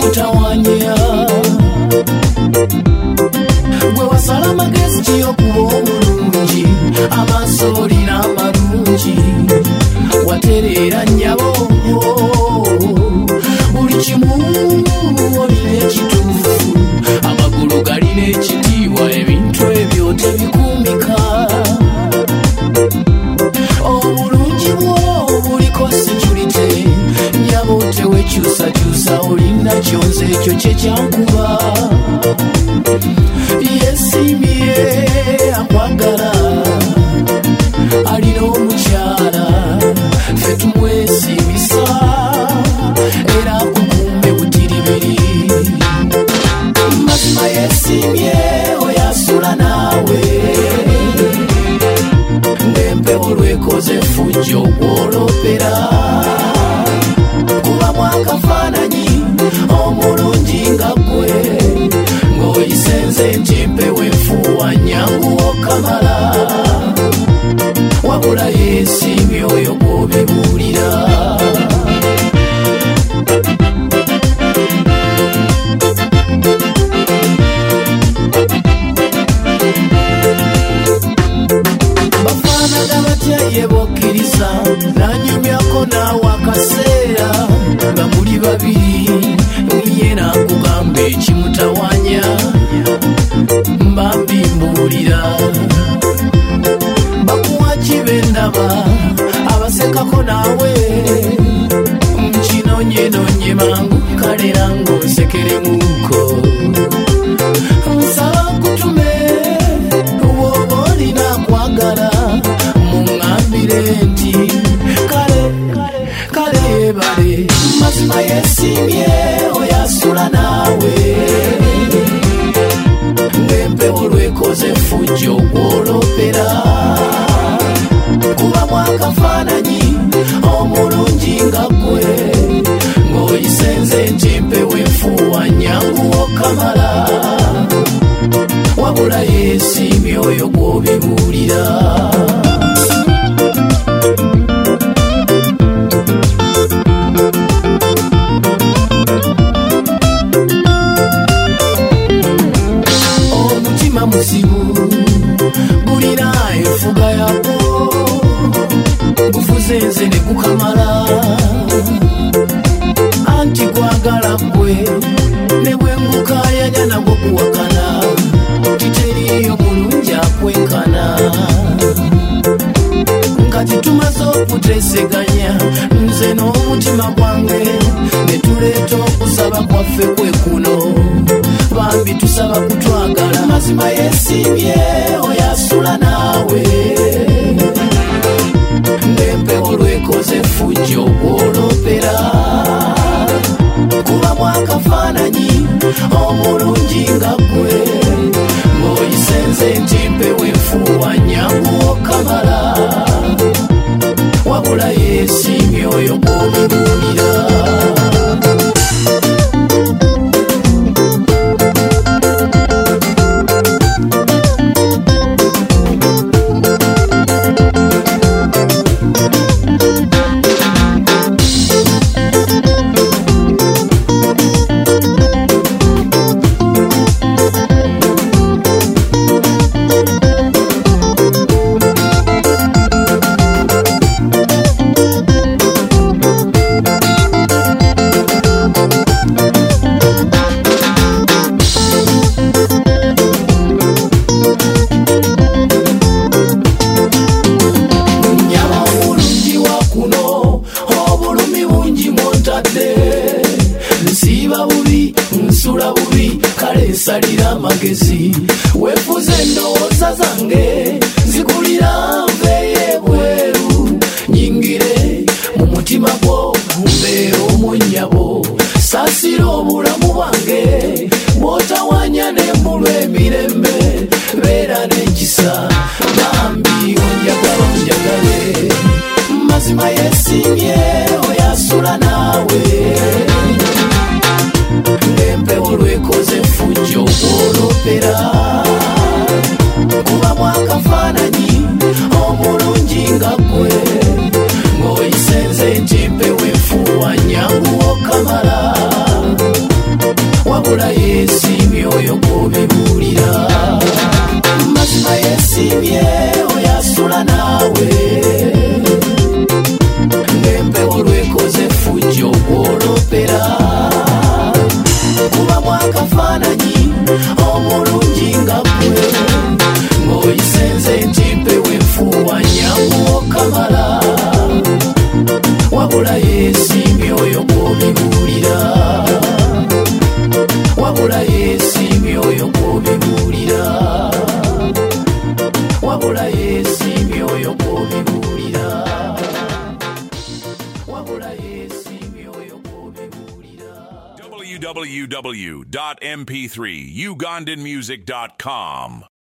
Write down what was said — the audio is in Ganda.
chimutawanya gwe wasala amagezi kiyokuba omulungi amasooli n'amalungi waterera nnyabo buli kimu olina ekituufu amagulu galina ekitiibwa ebintu ebyo tebikumika obulungi bwo buliko security nnyabo tewekyusakyusa olina kyonze ekyo kyekyankuba yesimye akwagala alina omukyala ffe tumwesimisa era kukume butiribiri mazima yesimye oyasula naawe ng'empewo lwekoze fujjo gwolopera kuba mwakafaananyi omulungi nga gwe ng'oyisenze nti empewo enfuuwa nyangu okamala wabula yesimye oyo gw'obibuulira bafaanaga batya ye bokkiriza nanyumyako naawe akaseera nga muli babiri ye nakugamba ekimutawanya mbambimbuulira bakuwa kibendaba abasekako naawe nkinonyenonye mangu kalera ng'onsekeremuko nsaba nkutume woba olina kwagala muŋŋambire nti kale yebale mazima yesimye oyasula naawe ng'empewo lwekoze fujjo gwolopera kuba mwakafaananyi omulungi nga gwe ng'oyisenze nti empewo enfuuwa nyangu okamala wabula yesimye oyo gw'obibuulira omutima muzibu gulina enfuga yagwo gufuze nze ne gukamala anti gwagala gwe ne bwe ngukayanya nagwo guwakana titeriyo mulungi akwenkana kati tumaze okuteeseganya nze n'omutima gwange ne tuleeta okusaba kwaffe kwe kuno bambi tusaba kutwagala mazima yesimye oyasula naawe ng'empewo lwekoze fujjo gwolopera kuba mwakafaananyi omulungi nga gwe ng'oyisenze nti empewo enfuuwa nyangu okamala wabula yesimye oyo gw'obibuulira salira amagezi wefuze endowooza zange zigulira nveye bweru nyingire mu mutima gwo mbeera omunnyabo saasira obulamu bwange bw'otawanya n'embulwa emirembe beera n'ekisa bambi onjagale mazima yesimye oyasula naawe ng'empewo lwekoze fujjo gwolopera kuba mwakafaananyi omulungi nga gwe ng'oyisenze nti empewo enfuuwa nyangu okamala wabula yeesiimye oyo gw'obibuulira. Mazima yeesiimye oyo asula naawe, ng'empewo lwekoze effujjo gw'olopera. Kubamu akafaananyi omulungi nga ggwe, ng'oyisenze nti mpewo enfuuwa nyangu okamala, wabula yeesiimye oyo gw'obibuulira. Wabula yeesiimye oyo gw'obibuulira. Wabula yeesiimye oyo gw'obibuulira. Wabula yeesiimye oyo gw'obibuulira. www.mp3ugandanmusic.com